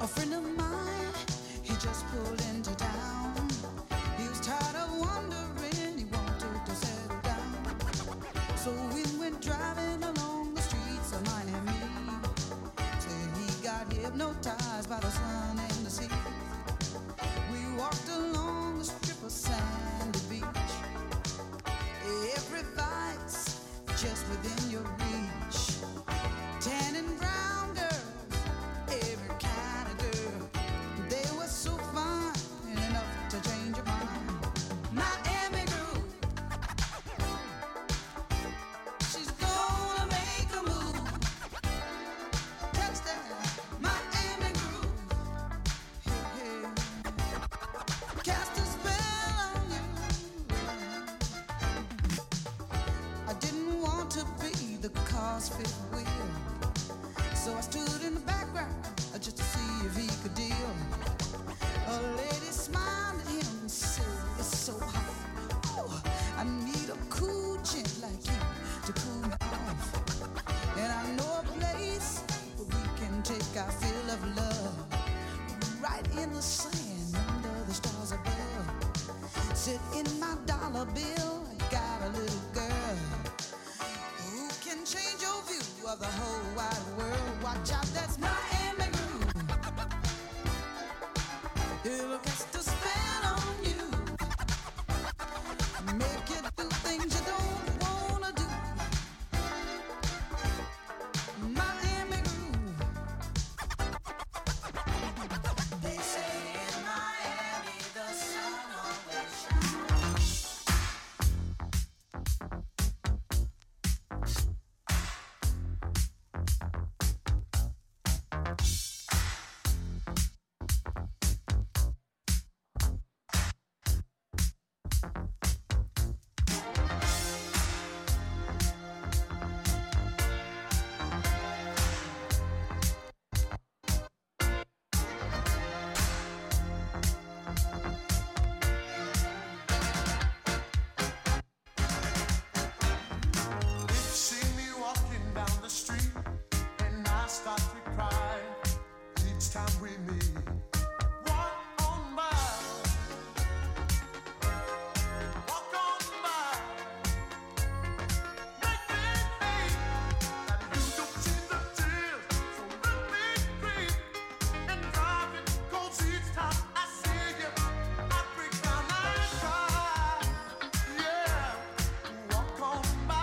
A friend of mine, he just pulled into town. He was tired of wandering, he wanted to settle down. So we went driving along the streets of Miami. Said he got hypnotized by the sun and the sea. We walked along the strip of sandy beach. Every vice just within your reach. Tan and brown girls, every kind of girl. They were so fine enough to change your mind. Miami girl, she's gonna make a move. Touch that Miami girl, hey, hey. Cast a spell on you. I didn't want to be the car's fifth wheel, so I stood in the background just to see if he could deal. A lady smiled at him and said, "It's so hot. Oh, I need a cool gent like you to cool me off. And I know a place where we can take our fill of love, right in the sand under the stars above. Sit in my dollar bill, I got a little girl who can change your view of the whole wide world. Watch out, that's Miami groove. It'll cast a spell on you, make you do things you don't wanna do. Miami groove. They say in Miami the sun always shines. See me walking down the street, and I start to cry each time we meet. Walk on by, walk on by. Make me think that you don't see the tears, so let me creep and drive it. 'Cause each time I see you, I break down and cry. Yeah, walk on by.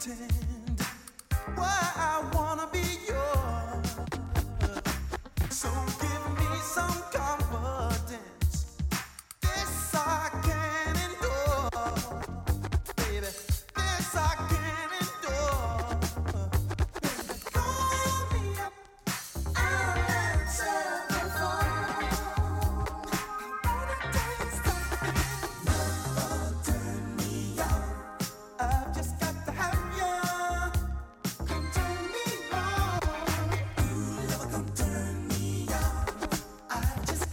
pretend why I wanna be yours. So give me some confidence. This I can endure, baby. This I can endure. Call me up, I'll answer the phone. I wanna tell you something. Never turn me out. I've just got to have you. Come turn me on. You never come turn me out. I've just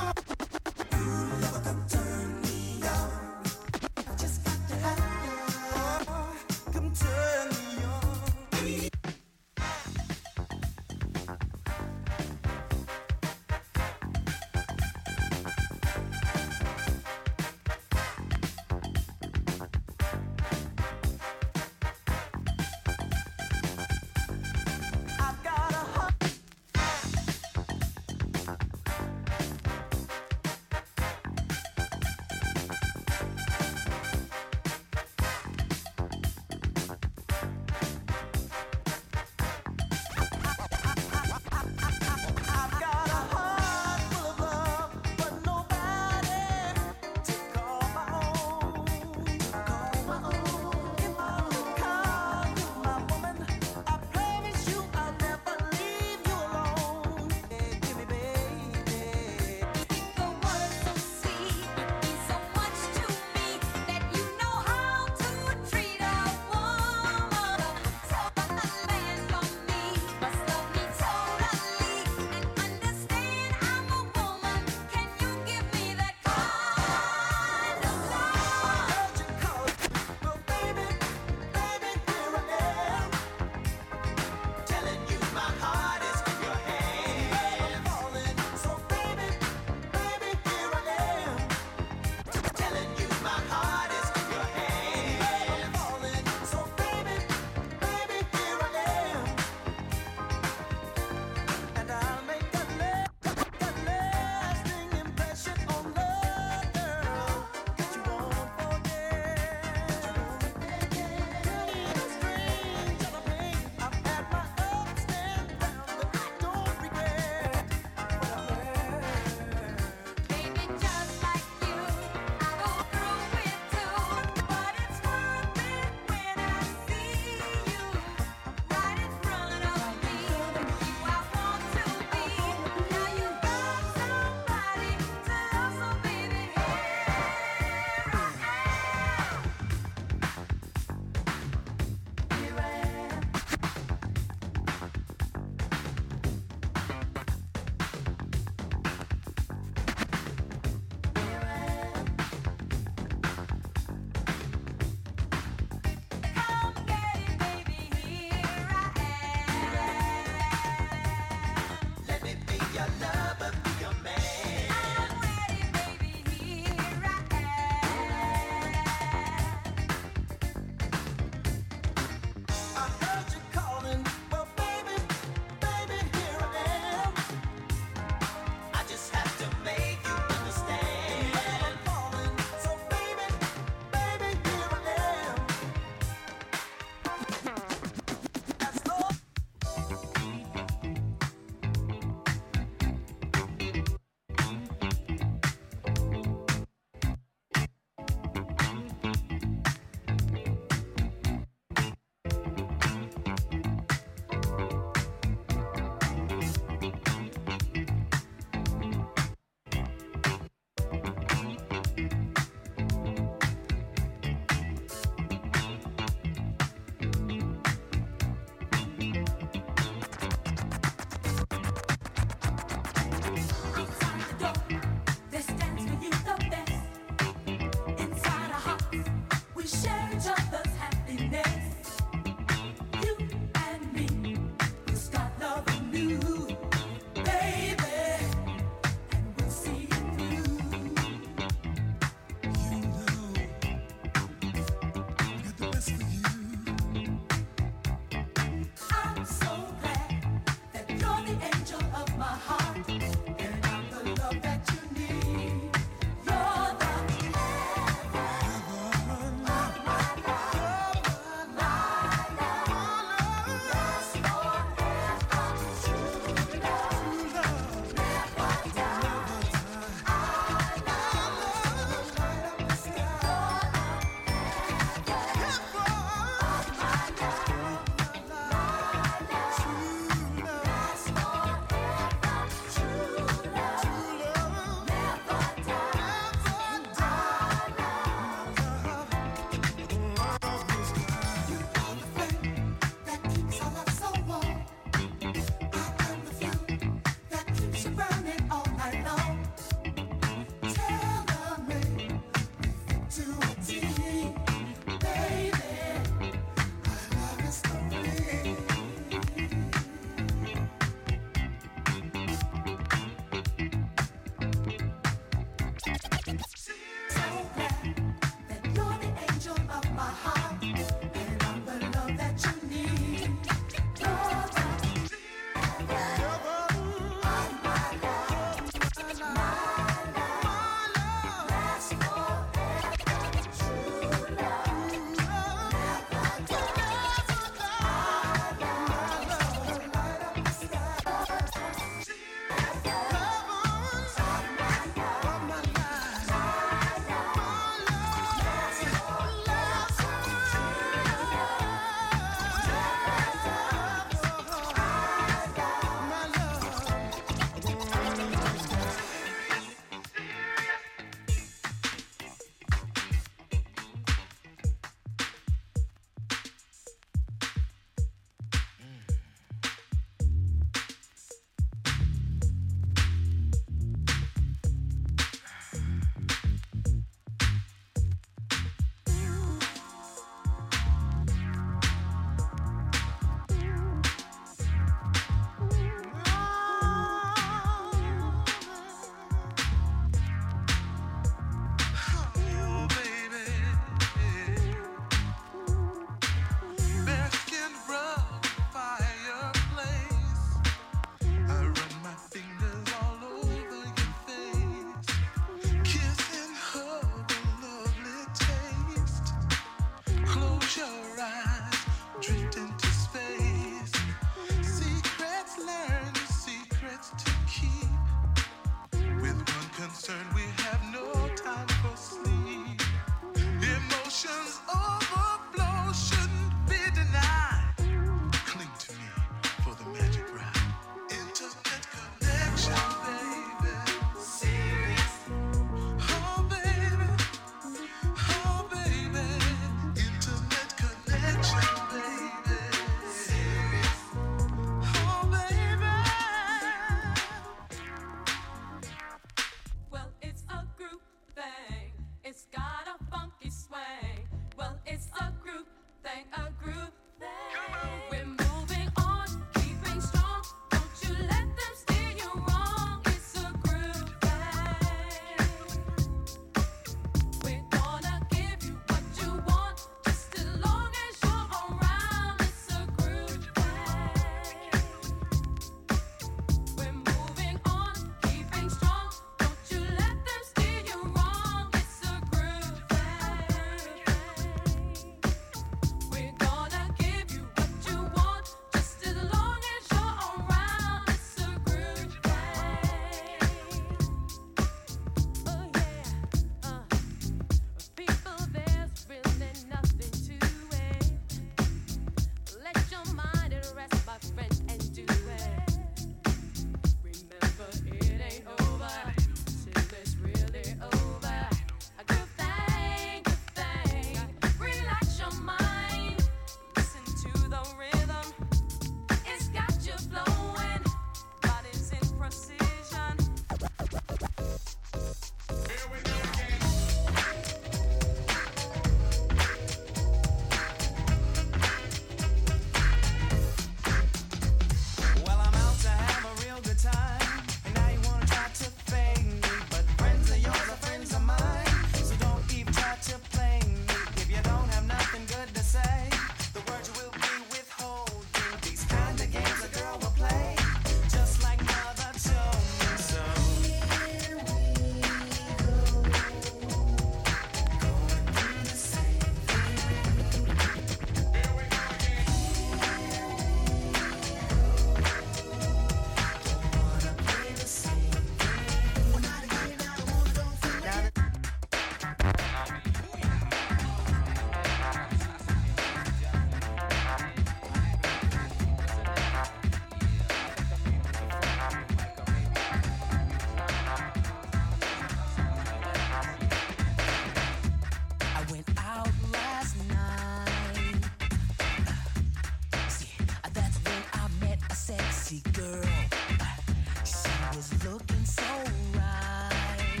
pretty girl. She was looking so right.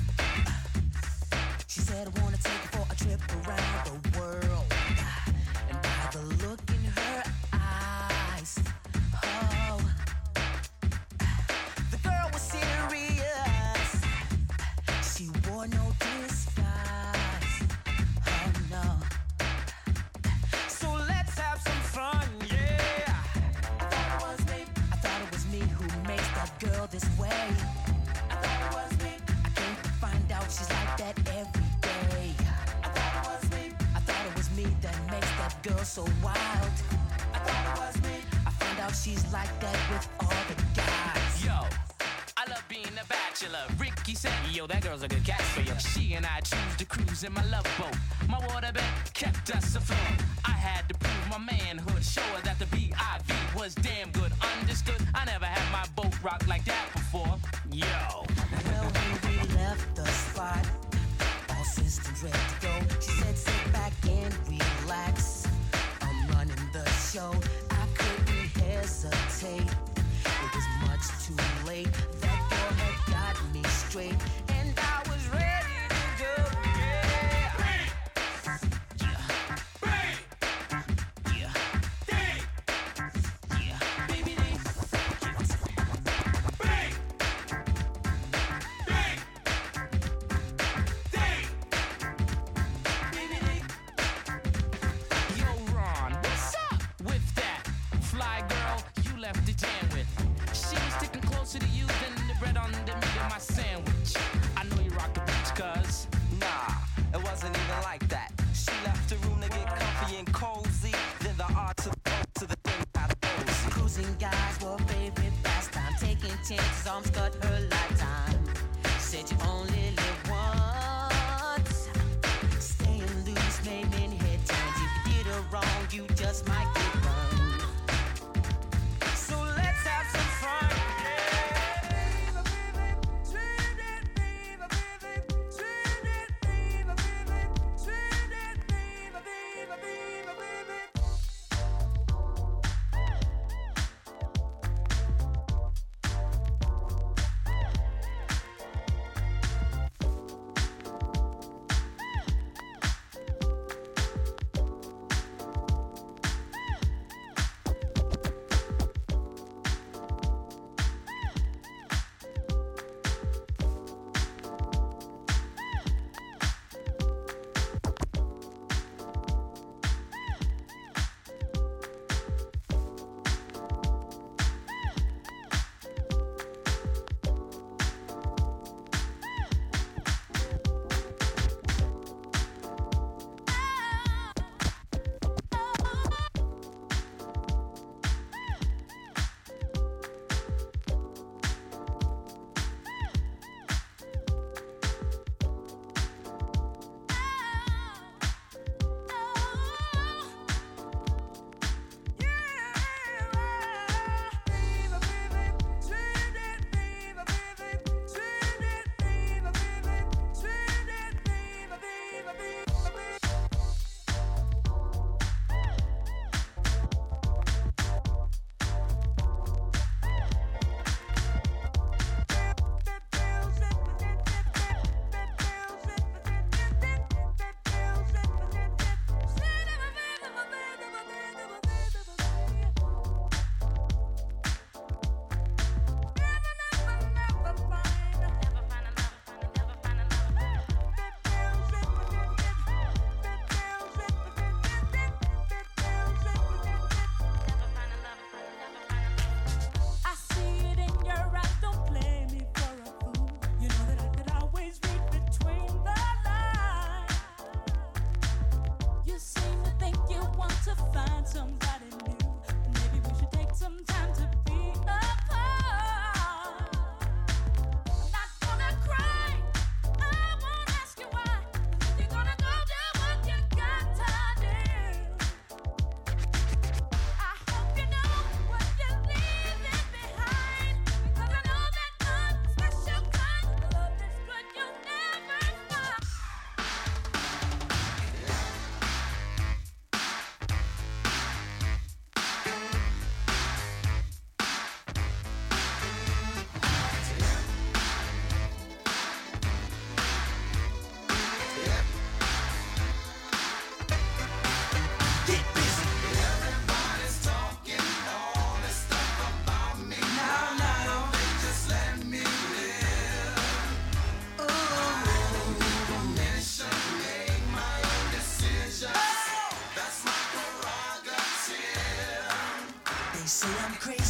She said, I wanna take you for a trip around the world. And by the look in her eyes, oh, the girl was serious. She wore no disguise. Oh no. So let's have some fun, yeah. I thought it was me who makes that girl this way. I thought it was me. I came to find out she's like that every day. I thought it was me. I thought it was me that makes that girl so wild. I thought it was me. I found out she's like that with all the guys. Yo, I love being a bachelor. Ricky said, yo, that girl's a good catch for you. She and I choose to cruise in my love boat. My waterbed kept us afloat. I had to prove my manhood, show her that the B.I.V. was damn good. Understood, I never had my boat rocked like that before. Yo. Well, when we left the spot, all systems ready to go. She said, sit back and relax. I'm running the show. I couldn't hesitate. It was much too late. That girl had got me straight, and I was ready to go. Yeah. Yeah. Yeah. Baby, Yo, Ron, what's up with that? Fly girl, you left the jam with. She was sticking closer to you than the bread on the meat of my sandwich. I know you rock the beach, cuz. Nah, it wasn't even like that. She left the room to get comfy and cozy. Then the art to the thing got cozy. cruising guys were favorite pastime. Taking chances on skirt her lifetime. Said you only live once. Staying loose made many head turns. If you did her wrong, you just might get burned. So let's have some fun.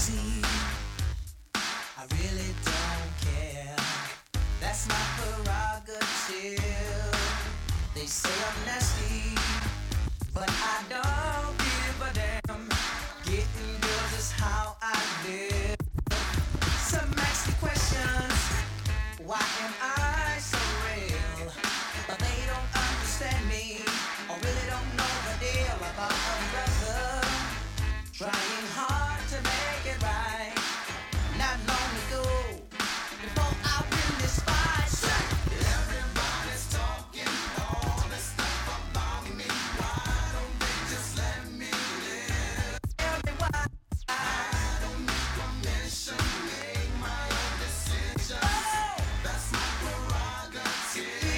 see, I really don't care. That's my prerogative. They say I'm nasty, but I don't give a damn. Getting girls is how I live. Some ask me questions, why am I so real? But they don't understand me, or really don't know the deal about a brother trying hard to make it right. Not long ago, before I win this fight, everybody's talking all this stuff about me. Why don't they just let me live? Tell me why. I don't need permission, make my own decisions. Oh! That's my prerogative.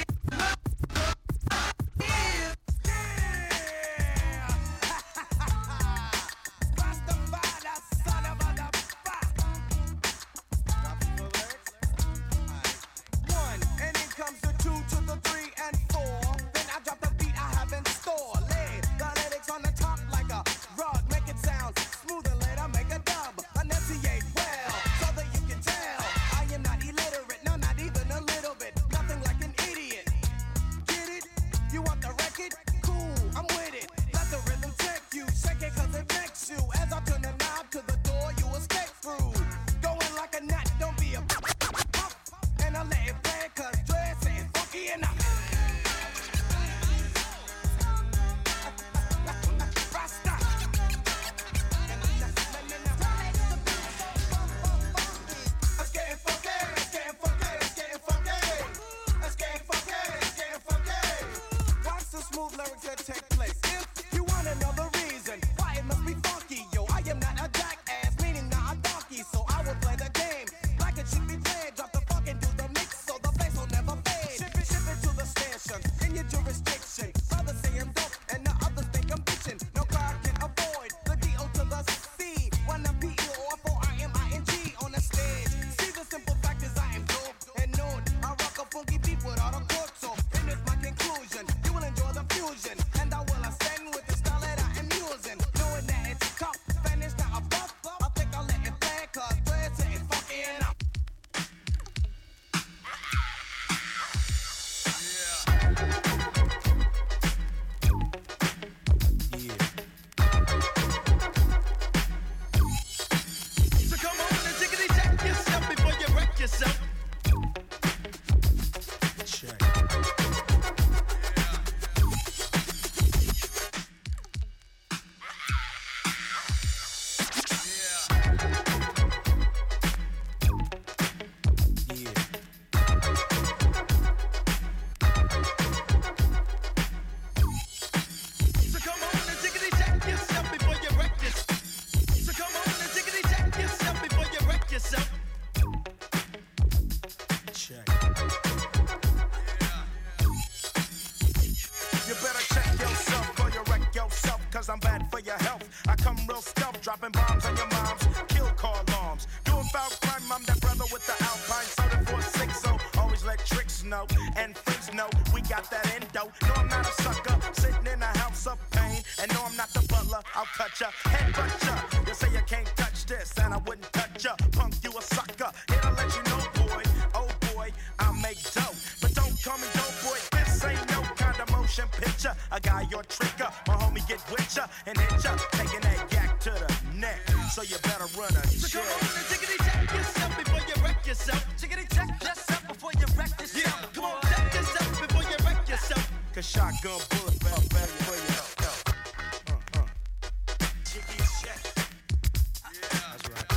Cause I'm bad for your health. I come real stealth, dropping bombs on your moms. Kill car alarms. Doing foul crime, I'm that brother with the Alpine. Soda 460. Always let tricks know and freaks know we got that endo. No, I'm not a sucker, sitting in a house of pain. And no, I'm not the butler, I'll cut ya, headbutt ya. You say you can't touch this, and I wouldn't touch ya. Punk, you a sucker. Here to let you know, boy. Oh boy, I'll make dough. But don't call me dope boy. This ain't no kind of motion picture. A guy your tricker. My homie get with ya and hit ya, taking that yak to the neck. So you better run a check. So come on and tickety check yourself before you wreck yourself. Tickety check yourself before you wreck yourself. Yeah, come on, check yourself before you wreck yourself. Cause shotgun bullets better for you. Jiggy check. Yeah, that's right.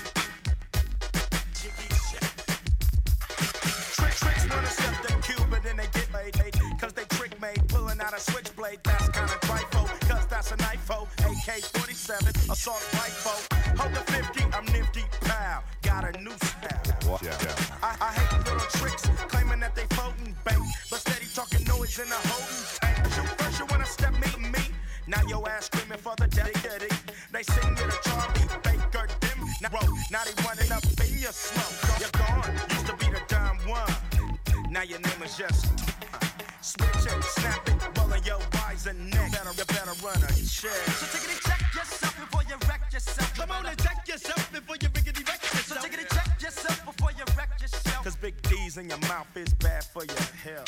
Jiggy check. Tricks wanna step the cube, but then they get laid. Cause they trick made, pulling out a switchblade. That's kinda trifle, cause that's a knifo. AK-47, assault rifle. Hold the 50, I'm nifty, pal. Got a new style. Yeah. I hate little tricks, claiming that they floating bank, but steady talking noise in the holding tank. Shoot first, you wanna step me. Now your ass screaming for the daddy. They sing you the Charlie Baker dim. Now they running up in your smoke. You're gone, used to be the dime one. Now your name is just switch it, snap it, rolling your eyes and neck. You better run a check. So tickety check yourself before you wreck yourself. Come on and check yourself before you riggedy wreck yourself. So jiggity check yourself before you wreck yourself. Cause big D's in your mouth is bad for your health.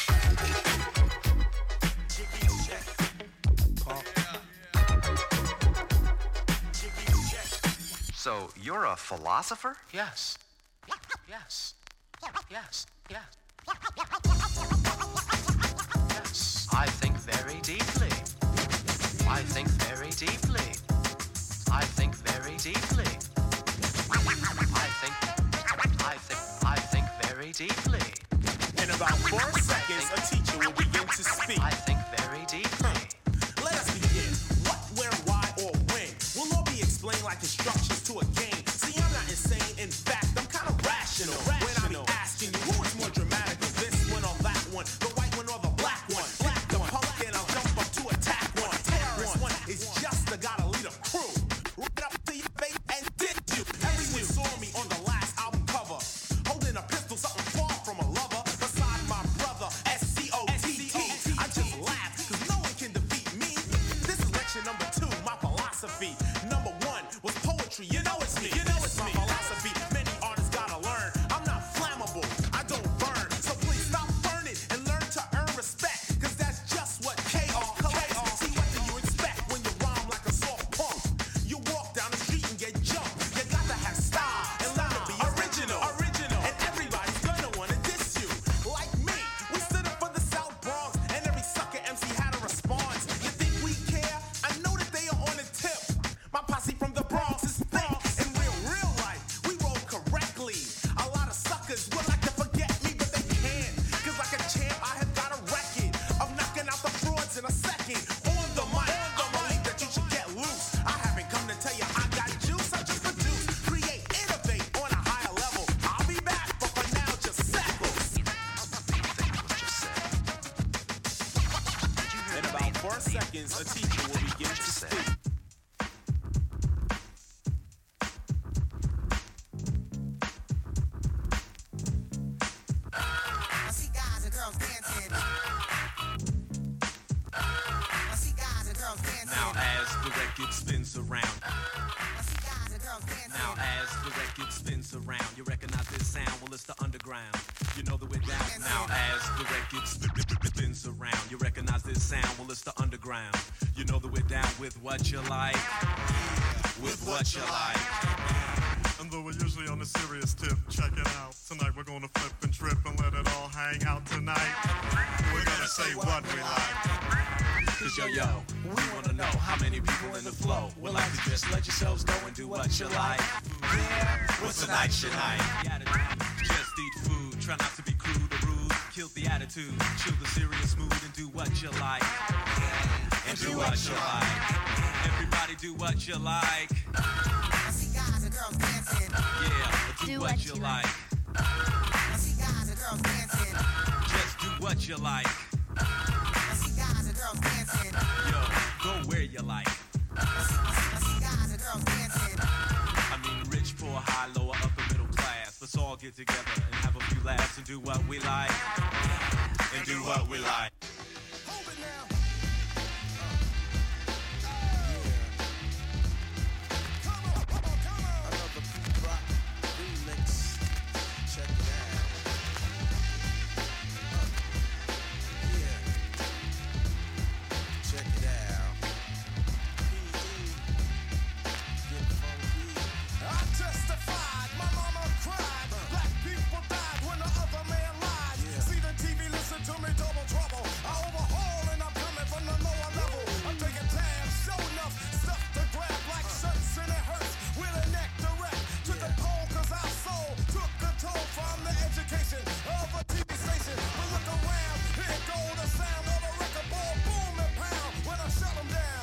Jiggy check. So you're a philosopher? Yes. Yes. Yes. Yes. Yes. I think very deeply. I think very deeply. I think very deeply. I think very deeply. In about 4 seconds, a teacher will begin to speak. I think very deeply. Let us begin. What, where, why, or when will all be explained like instructions to a game. See, I'm not insane. In fact, I'm kind of rational. When I be asking you, who is more dramatic, this one or that one, the white one or the black one? Black the punk and I'll jump up to attack one. Terrorist one is just a gotta lead a crew. Right up to your face and did you? Everyone saw me on the last album cover, holding a pistol, something far from a lover. Beside my brother, S-C-O-T-T. I just laugh, cause no one can defeat me. This is lecture number 2, my philosophy. Number 1 was poetry, you know it's me. You know it's my philosophy. Many artists gotta learn. I'm not flammable, I don't burn. So please stop burning and learn to earn respect. Cause that's just what K.R. collects. See, what do you expect when you rhyme like a soft punk? You walk down the street and get jumped. You got to have style and learn to be original. And everybody's gonna wanna diss you. Like me, we stood up for the South Bronx, and every sucker MC had a response. You think we care? I know that they are on the tip. My posse from the Bronx is thick. In real life, we roll correctly. A lot of suckers would like to forget me, but they can't. Cause like a champ, I have got a record of knocking out the frauds in a second. On the mic, I believe that you should get loose. I haven't come to tell you I got juice, I just produce. Create, innovate on a higher level. I'll be back, but for now, just settle. In about 4 seconds, a teacher will begin to speak. I see guys and girls dancing. I see guys and girls dancing. Now as the record spins around, I see guys and girls dancing. now as the record spins around, you recognize this sound, well it's the underground. You know that we're down. Now as the record spins around, you recognize this sound, well it's the underground. You know that we're down with what you like, with what you like. And though we're usually on a serious tip, check it out. Tonight we're gonna flip and trip and let it all hang out tonight. We're gonna say what we like. Cause yo, we wanna know how many people in the flow would like to just let yourselves go and do what you like. Yeah, what's tonight's your night? Just eat food, try not to be crude or rude. Kill the attitude, chill the serious mood and do what you like. And do what you like. Everybody do what you like. I see guys and girls dancing. Yeah, do what you like. I see guys and girls dancing. Just do what you like. I see guys and girls dancing. Yo, go where you like. I see guys and girls dancing. I mean, rich, poor, high, lower, upper, middle class. Let's all get together and have a few laughs and do what we like. And do what we like. Hold it now. Another rock remix. Check it out. Yeah. Check it out. Get funky. I testified, my mama cried. Black people died when the other man lied. See the TV, listen to me, double trouble. I overhaul and I'm coming from the lower level. I'm taking tabs, show enough stuff to grab like shirts and it hurts with a neck direct to the pole cause our soul took control from the education of a TV station. But look around, here go the sound of a record ball, boom and pound when I shut them down.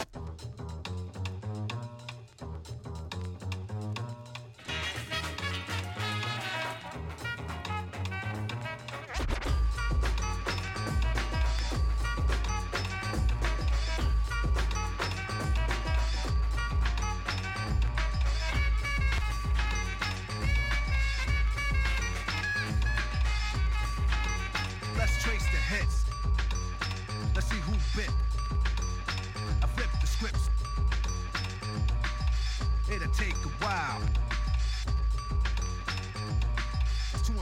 Let's trace the hits. Let's see who bit. I flip the scripts. Here to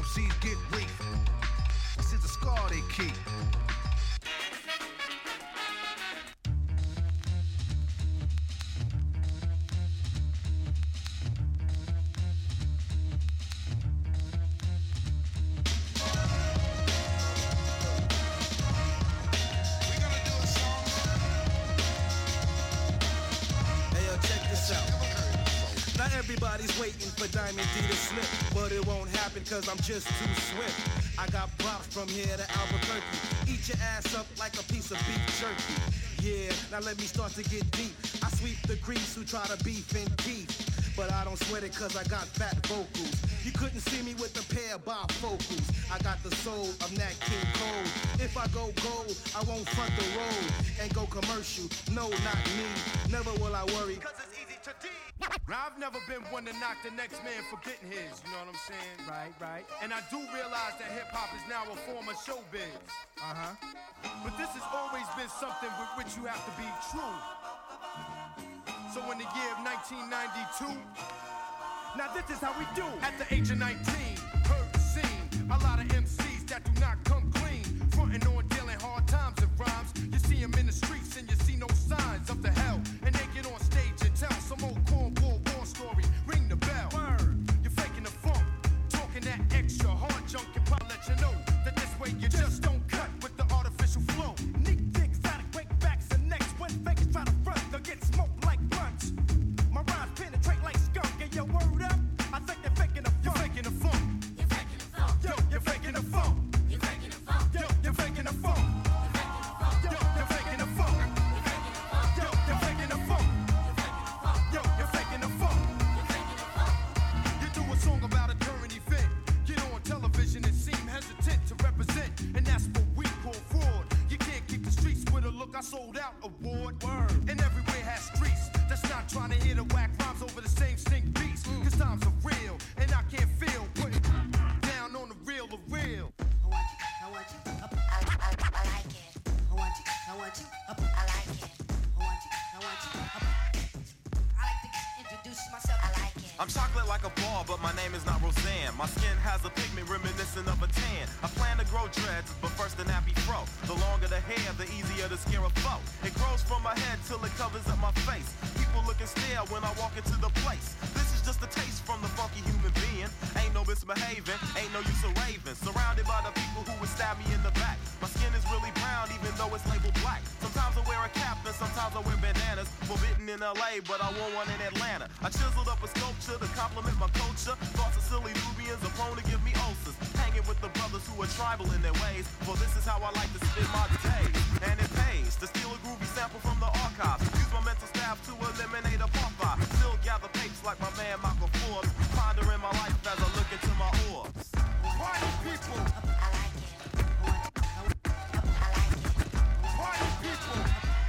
MCs get weak. This is a scar they keep. Everybody's waiting for Diamond D to slip, but it won't happen cause I'm just too swift. I got props from here to Albuquerque. Eat your ass up like a piece of beef jerky. Yeah, now let me start to get deep. I sweep the creeps who try to beef and keep, but I don't sweat it cause I got fat vocals. You couldn't see me with a pair of bifocals. I got the soul of Nat King Cole. If I go gold, I won't front the road and go commercial. No, not me. Never will I worry. Cause it's easy to D. Now I've never been one to knock the next man for getting his, you know what I'm saying? Right. And I do realize that hip-hop is now a form of showbiz. But this has always been something with which you have to be true. So in the year of 1992, now this is how we do. At the age of 19, heard the scene. A lot of MCs that do not come clean. Frontin' on dealing hard times and rhymes. You see them in the streets and you see no signs of the hell. And they get on stage and tell some old cornball war story. Ring the bell. Word. You're faking the funk. Talking that extra hard junk can probably let you know that this way you just don't cut with the artificial flow. Neat things, exotic breakbacks and necks. When fakers try to front, they'll get smoked like blunts. My rhymes penetrate like skunk. And your word up, I think they're faking the funk. You're faking the funk. You're faking the funk. Yo, you're faking the funk. You're faking the funk. Yo, you're faking the funk. Yo, you're faking the funk. Yo, you're faking the funk. Yo, you're faking the funk. You do a song about a current event. Get on television and seem hesitant to represent. And that's what we call fraud. You can't keep the streets with a look I sold out award. Word. And everywhere has streets that's not trying to hear the whack rhymes over the same stink beats. Cause times are real and I can't feel putting down on the real of real. I want you up. I like it. I want you up. I like it. I want you up. I like to introduce myself. I like it. I'm chocolate like a ball, but my name is not Roseanne. My skin has a pigment reminiscent of a tan. I plan to grow dreads, but first a nappy fro. The longer the hair, the easier to scare a foe. It grows from my head till it covers up my face. People look and stare when I walk into the place. This is just a taste from the funky human being. Ain't no misbehaving, ain't no use of raving. Surrounded by the people who would stab me in the back. My skin is really brown, even though it's labeled black. Sometimes I wear a cap and sometimes I wear bandanas. Forbidden in LA, but I want one in Atlanta. I chiseled up a sculpture to compliment my culture. Thoughts of silly Nubians are prone to give me ulcers. Hanging with the brothers who are tribal in their ways. For this is how I like to spend my days. And it pays to steal a groovy sample from the archives. Use my mental staff to eliminate a pop-by. Still gather papes like my man Michael Forbes. Pondering my life as I look into my orbs. Party people. I like it. Party people.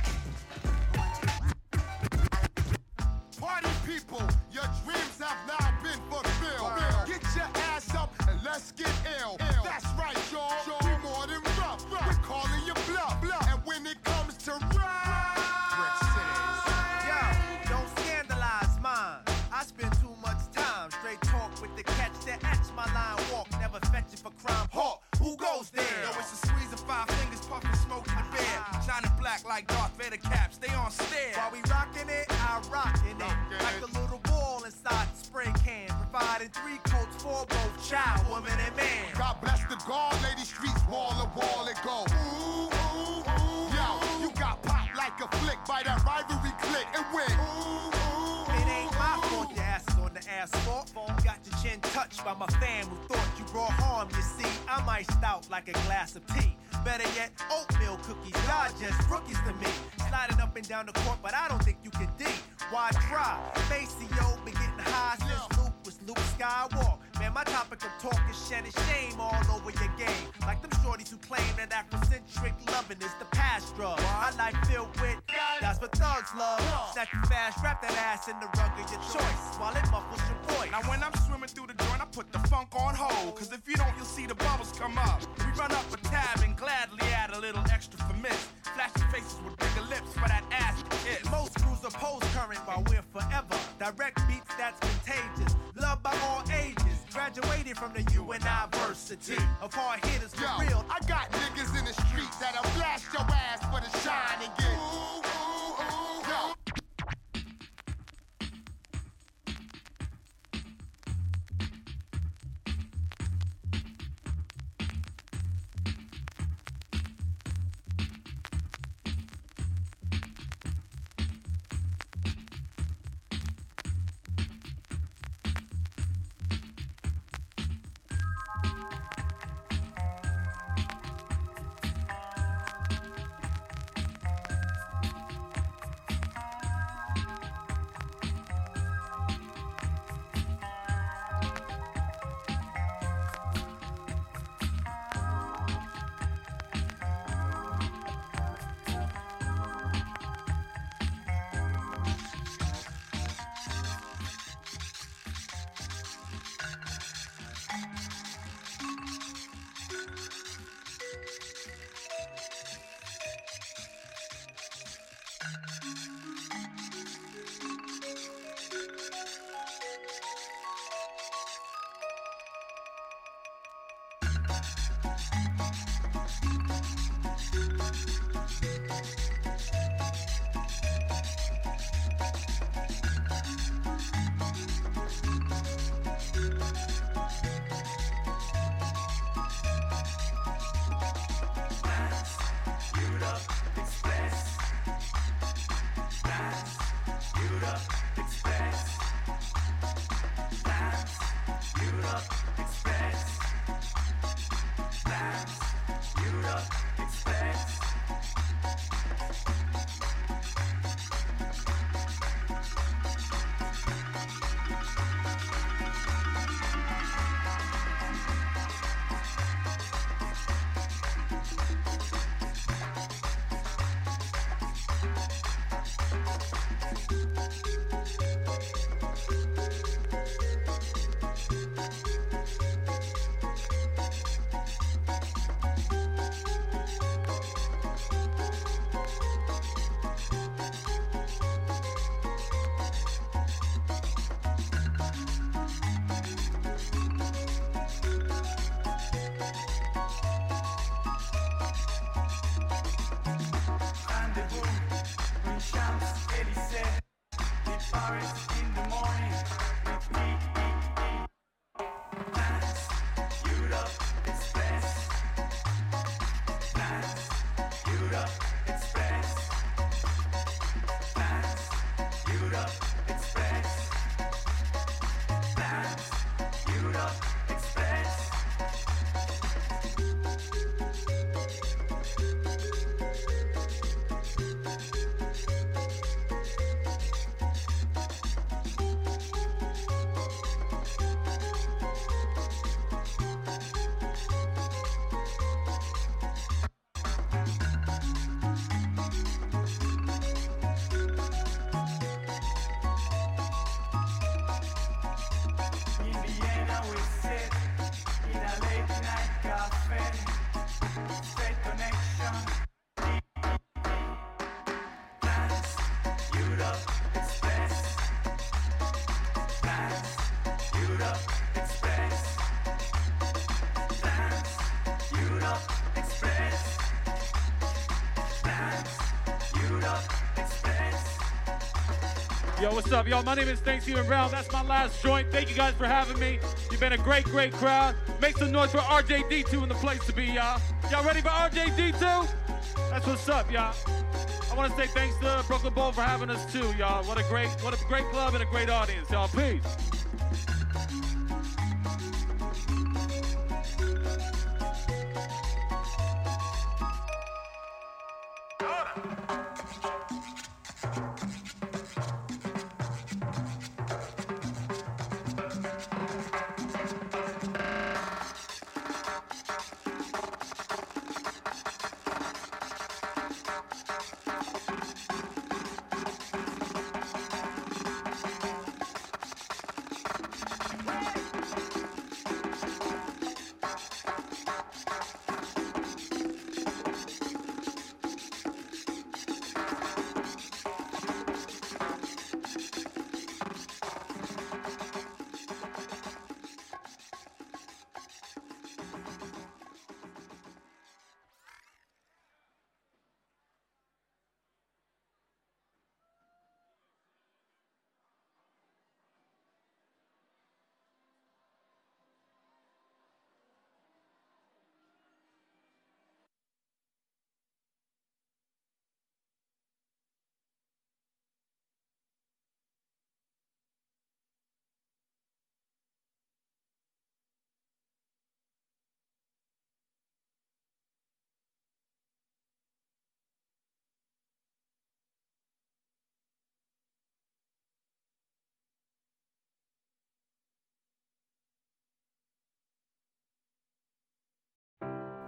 Party people. Your dreams have now been fulfilled. Get your ass up and let's get ill. That's right, y'all. We more than rough. We're calling you bluff. And when it comes to rhyme, Yo, don't scandalize mine. I spend too much time straight talk with the catch that etch my line walk. Never fetch it for crime. Hawk, who goes there? yo, it's a squeeze of 5 fingers, puffing smoke in the bear. Shining black like Darth Vader caps. Stay on stare. While we rockin' it, I rockin' it. Like a little ball inside the spray can. Providing 3 coats for both child, woman, and man. God bless the guard, lady streets, wall to wall it go. Ooh, ooh, ooh. Yo, you got popped like a flick by that rivalry click and win. It ain't my fault your ass is on the asphalt. Got your chin touched by my fam who thought you brought harm. You see, I'm iced out like a glass of tea. Better yet, oatmeal cookies. Y'all just rookies to me. Sliding up and down the court, but I don't think you can D. Why try? Maceo been getting high since Luke was Luke Skywalker. Man, my topic of talk is shedding shame all over your game. Like them shorties who claim that Afrocentric loving is the past drug. My life filled with that's what thugs love. Snap you fast, wrap that ass in the rug of your choice while it muffles your voice. Now when I'm swimming through the joint, I put the funk on hold. Cause if you don't, you'll see the bubbles come up. We run up a tab and gladly add a little extra for miss. Flashing faces with bigger lips for that ass kiss. Most crews oppose current while we're forever. Direct beats that's contagious. Loved by all ages. graduated from the University of hard hitters for Yo, real. I got niggas in the streets that'll blast your ass for the shine and get ooh, ooh, ooh, yo. Yo, what's up, y'all? My name is Thanksgiving Brown. That's my last joint. Thank you guys for having me. You've been a great, great crowd. Make some noise for RJD2 in the place to be, y'all. Y'all ready for RJD2? That's what's up, y'all. I want to say thanks to Brooklyn Bowl for having us too, y'all. What a great club and a great audience, y'all. Peace.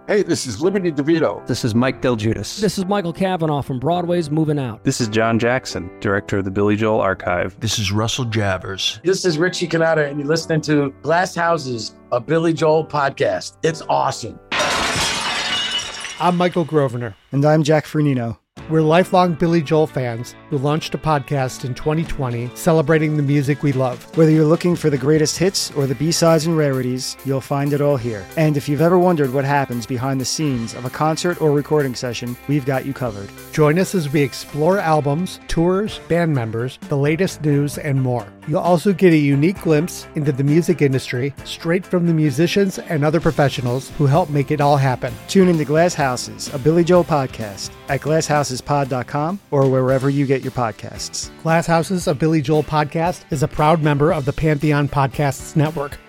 Hey, this is Liberty DeVito. This is Mike Del Giudice. This is Michael Cavanaugh from Broadway's Moving Out. This is John Jackson, director of the Billy Joel Archive. This is Russell Javers. This is Richie Cannata, and you're listening to Glass Houses, a Billy Joel podcast. It's awesome. I'm Michael Grosvenor. And I'm Jack Fernino. We're lifelong Billy Joel fans who launched a podcast in 2020 celebrating the music we love. Whether you're looking for the greatest hits or the B-sides and rarities, you'll find it all here. And if you've ever wondered what happens behind the scenes of a concert or recording session, we've got you covered. Join us as we explore albums, tours, band members, the latest news, and more. You'll also get a unique glimpse into the music industry straight from the musicians and other professionals who help make it all happen. Tune into Glass Houses, a Billy Joel podcast at glasshousespod.com or wherever you get your podcasts. Glass Houses, a Billy Joel podcast is a proud member of the Pantheon Podcasts Network.